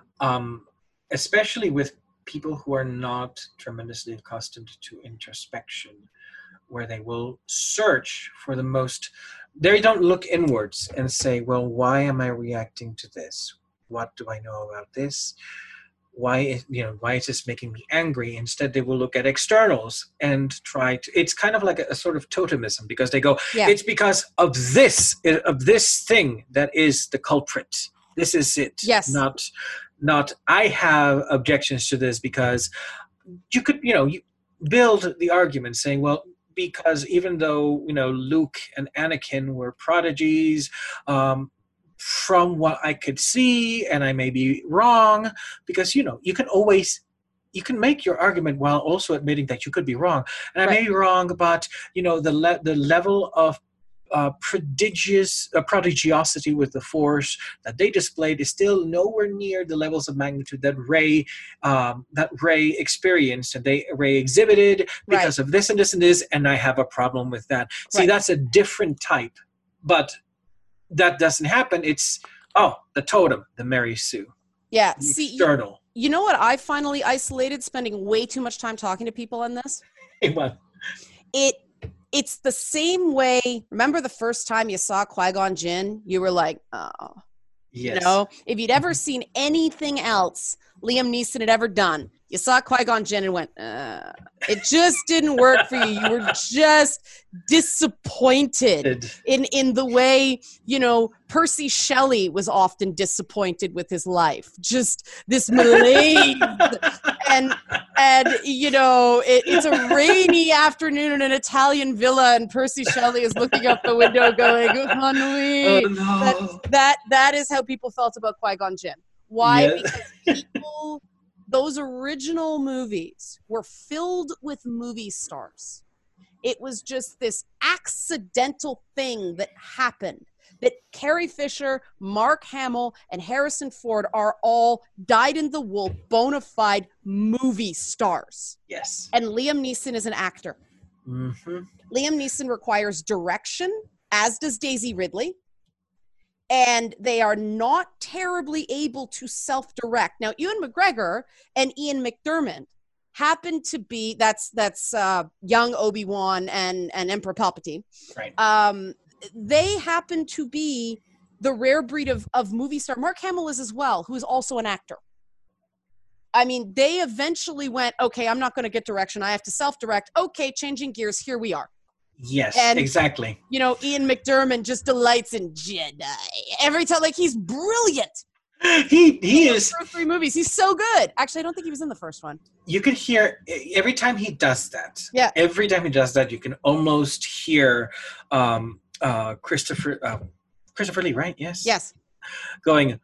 um, especially with people who are not tremendously accustomed to introspection, where they will search for the most. They don't look inwards and say, well, why am I reacting to this? What do I know about this? Why is, you know, why is this making me angry? Instead, they will look at externals and try to, it's kind of like a, a sort of totemism, because they go, Yeah. it's because of this, of this thing that is the culprit. This is it. Yes. Not, not, I have objections to this because you could, you know, you build the argument saying, well, because even though, you know, Luke and Anakin were prodigies, um, from what I could see, and I may be wrong, because, you know, you can always, you can make your argument while also admitting that you could be wrong. And I Right. may be wrong, but, you know, the le- the level of uh, prodigious uh, prodigiosity with the Force that they displayed is still nowhere near the levels of magnitude that Rey um, that Rey experienced and they Rey exhibited because Right. of this and this and this, and I have a problem with that. See, Right. that's a different type, but that doesn't happen. It's, oh, the totem, the Mary Sue, Yeah. the See, you, external. you know what I finally isolated, spending way too much time talking to people on this? Well, It it's the same way. Remember the first time you saw Qui-Gon Jinn? You were like, oh. yes. You know, if you'd ever seen anything else Liam Neeson had ever done, you saw Qui-Gon Jinn and went, uh, it just didn't work for you. You were just disappointed It- in, in the way, you know, Percy Shelley was often disappointed with his life. Just this malaise. and, and you know, it, it's a rainy afternoon in an Italian villa and Percy Shelley is looking out the window going, Ennui. Oh, no. That, that that is how people felt about Qui-Gon Jinn. Why? Yeah. Because people, those original movies were filled with movie stars. It was just this accidental thing that happened. That Carrie Fisher, Mark Hamill, and Harrison Ford are all dyed-in-the-wool, bona fide movie stars. Yes. And Liam Neeson is an actor. Mm-hmm. Liam Neeson requires direction, as does Daisy Ridley. And they are not terribly able to self-direct. Now, Ewan McGregor and Ian McDiarmid happen to be, that's that's uh, young Obi-Wan and, and Emperor Palpatine. Right. Um, they happen to be the rare breed of, of movie star. Mark Hamill is as well, who is also an actor. I mean, they eventually went, okay, I'm not going to get direction. I have to self-direct. Okay, changing gears. Here we are. Yes, And, exactly. You know, Ian McDiarmid just delights in Jedi. Every time, like, he's brilliant. He he In the is. first three movies, he's so good. Actually, I don't think he was in the first one. You could hear every time he does that. Yeah. Every time he does that, you can almost hear um, uh, Christopher uh, Christopher Lee, right? Yes. Yes. Going,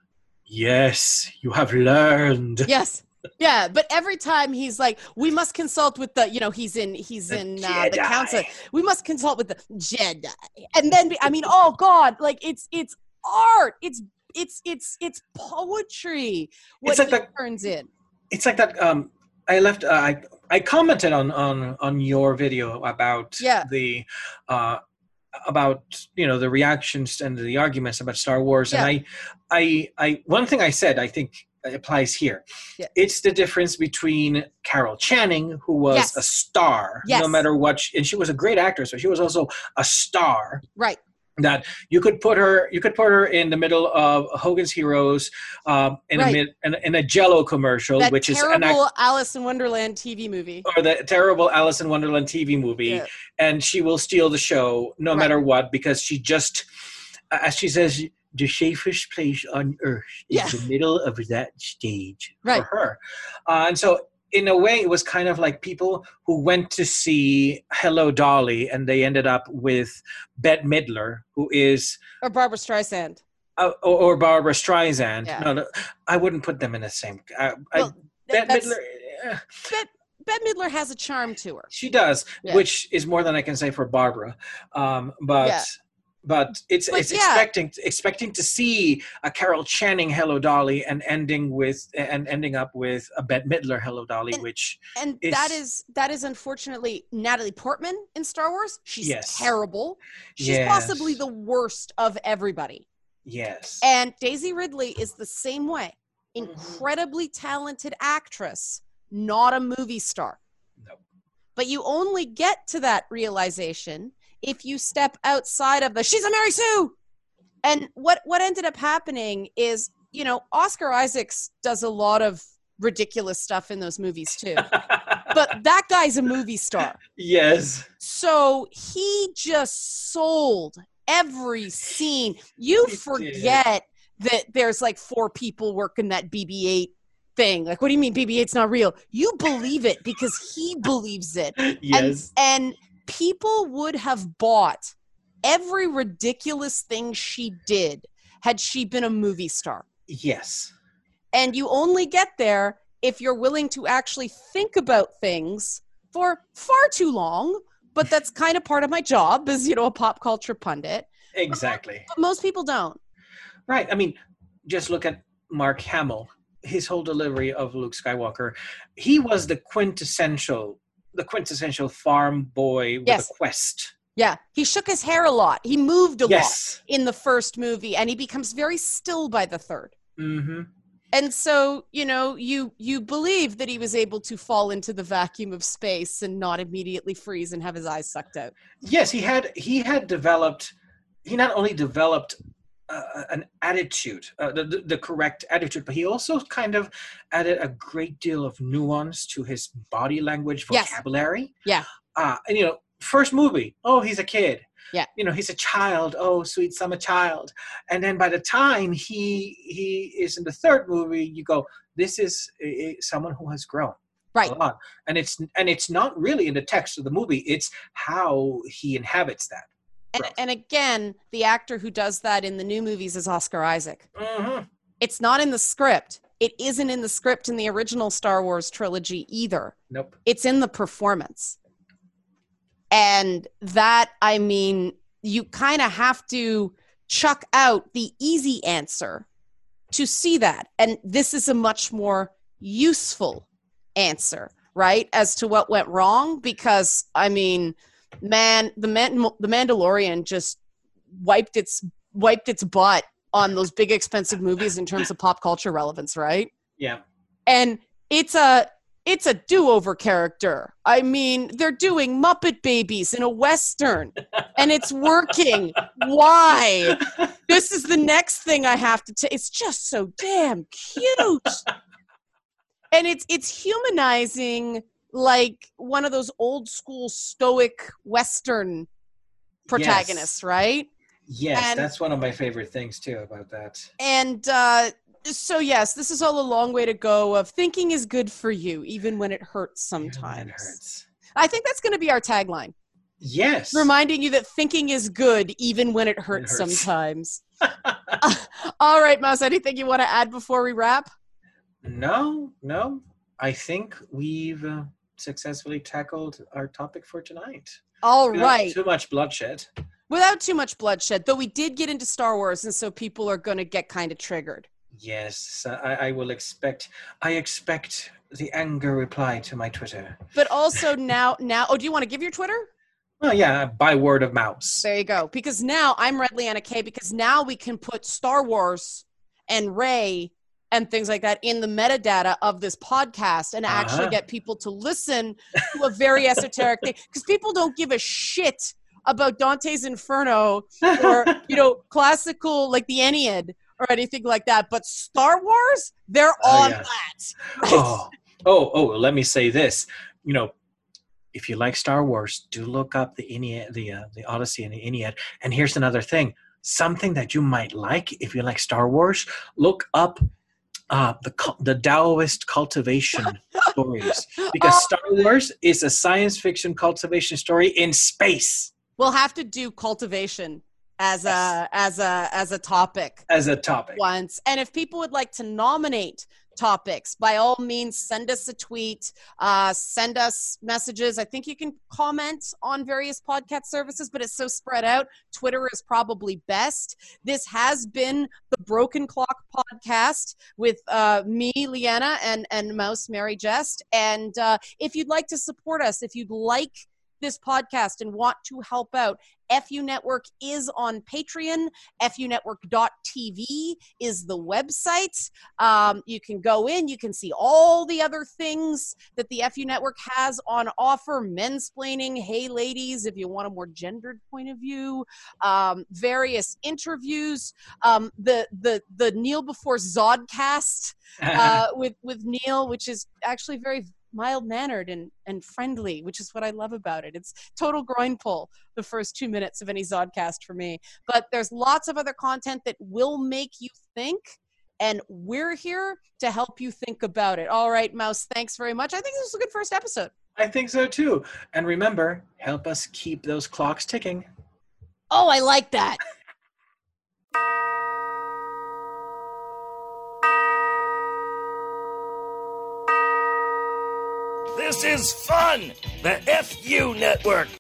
yes, you have learned. Yes. Yeah, but every time he's like, we must consult with the, you know, he's in, he's The in uh, the Jedi. council. We must consult with the Jedi, and then I mean, oh God, like it's it's art, it's it's it's it's poetry. What It's like he that- turns in. It's like that. Um, I left. Uh, I I commented on on on your video about Yeah. the. Uh, about you know the reactions and the arguments about Star Wars, Yeah. and I, I, I, one thing I said I think applies here. Yeah. It's the difference between Carol Channing, who was Yes. a star, Yes. no matter what, she, and she was a great actress, but she was also a star. Right. That you could put her, you could put her in the middle of Hogan's Heroes, um, in Right. a mid, in, in a Jello commercial, That which is an terrible act- Alice in Wonderland T V movie. or the terrible Alice in Wonderland T V movie, Yeah. and she will steal the show no Right. matter what, because she just, as she says, the safest place on earth is Yeah. the middle of that stage Right. for her. Uh, and so, in a way, it was kind of like people who went to see Hello Dolly, and they ended up with Bette Midler, who is, Or Barbara Streisand. uh, or, or Barbara Streisand. Yeah. No, no, I wouldn't put them in the same. I, Well, I, Bette that's- Midler. eh, Bette, Bette Midler has a charm to her. She does, Yeah. which is more than I can say for Barbara. Um, but Yeah. but it's But it's yeah. expecting expecting to see a Carol Channing Hello Dolly and ending with and ending up with a Bette Midler Hello Dolly, And- which And It's- that is that is unfortunately Natalie Portman in Star Wars. She's Yes. terrible. She's Yes. possibly the worst of everybody. yes, And Daisy Ridley is the same way. Mm-hmm. Incredibly talented actress, not a movie star. Nope. But you only get to that realization if you step outside of the she's a Mary Sue. And what what ended up happening is, you know, Oscar Isaacs does a lot of ridiculous stuff in those movies too. But that guy's a movie star. yes, So he just sold every scene. You He did. forget that there's like four people working that B B eight thing. Like, what do you mean B B eight's not real? You believe it because he believes it. yes, And, and people would have bought every ridiculous thing she did had she been a movie star. yes, And you only get there if you're willing to actually think about things for far too long. But that's kind of part of my job as, you know, a pop culture pundit. exactly. But most people don't. Right. I mean, just look at Mark Hamill. His whole delivery of Luke Skywalker. He was the quintessential, the quintessential farm boy with Yes. a quest. Yeah. He shook his hair a lot. He moved a Yes. lot in the first movie, and he becomes very still by the third. Mm-hmm. And so, you know, you you believe that he was able to fall into the vacuum of space and not immediately freeze and have his eyes sucked out. Yes, he had he had developed. He not only developed uh, an attitude, uh, the, the the correct attitude, but he also kind of added a great deal of nuance to his body language, Yes. vocabulary. Yeah. Uh, and you know, first movie, oh, he's a kid. Yeah. You know, he's a child. Oh, sweet summer child. And then by the time he he is in the third movie, you go, this is a, a- someone who has grown Right. a lot. And it's and it's not really in the text of the movie. It's how he inhabits that. And, growth. and again, the actor who does that in the new movies is Oscar Isaac. Mm-hmm. It's not in the script. It isn't in the script in the original Star Wars trilogy either. Nope. It's in the performance. And that, I mean, you kind of have to chuck out the easy answer to see that. And this is a much more useful answer, right, as to what went wrong. Because, I mean, man, the Man- the Mandalorian just wiped its wiped its butt on those big expensive movies in terms of pop culture relevance, right? Yeah. And it's a it's a do-over character. I mean, they're doing Muppet Babies in a Western, and it's working. Why? This is the next thing I have to take. It's just so damn cute. And it's it's humanizing like one of those old school stoic Western protagonists, yes. right? Yes, and, that's one of my favorite things too about that. And uh, so, yes, this is all a long way to go of thinking is good for you, even when it hurts sometimes. Even when it hurts. I think that's going to be our tagline. Yes. Reminding you that thinking is good, even when it hurts, it hurts. sometimes. uh, all right, Mouse, anything you want to add before we wrap? No, no. I think we've uh, successfully tackled our topic for tonight. All Without right. Too much bloodshed. Without too much bloodshed, though we did get into Star Wars, and so people are going to get kind of triggered. Yes, I, I will expect. I expect the anger reply to my Twitter. But also now, now. Oh, do you want to give your Twitter? Well, yeah, by word of mouth. There you go. Because now I'm Red Leanna K. Because now we can put Star Wars and Rey and things like that in the metadata of this podcast and actually Uh-huh. get people to listen to a very esoteric thing. Because people don't give a shit about Dante's Inferno or, you know, classical, like the Aeneid or anything like that. But Star Wars, they're Oh, on yeah. that. Oh, oh, oh, let me say this. You know, if you like Star Wars, do look up the Aeneid, the uh, the Odyssey and the Aeneid. And here's another thing. Something that you might like if you like Star Wars, look up uh, the cu- the Taoist cultivation stories. Because Oh. Star Wars is a science fiction cultivation story in space. We'll have to do cultivation as Yes. a as a as a topic As a topic. once. And if people would like to nominate topics, by all means, send us a tweet, uh, send us messages. I think you can comment on various podcast services, but it's so spread out. Twitter is probably best. This has been the Broken Clock podcast with uh, me, Leanna, and, and Mouse Mary Jest. And uh, if you'd like to support us, if you'd like this podcast and want to help out, F U Network is on Patreon. F U network dot T V is the website. Um, you can go in, you can see all the other things that the F U Network has on offer. Mensplaining, Hey Ladies, if you want a more gendered point of view, um, various interviews, um, the the the Neil Before Zodcast uh, with with Neil, which is actually very mild-mannered and, and friendly, which is what I love about it. It's total groin pull the first two minutes of any Zodcast for me. But there's lots of other content that will make you think, and we're here to help you think about it. All right, Mouse, thanks very much. I think this was a good first episode. I think so too. And remember, help us keep those clocks ticking. Oh, I like that. This is fun! The F U Network!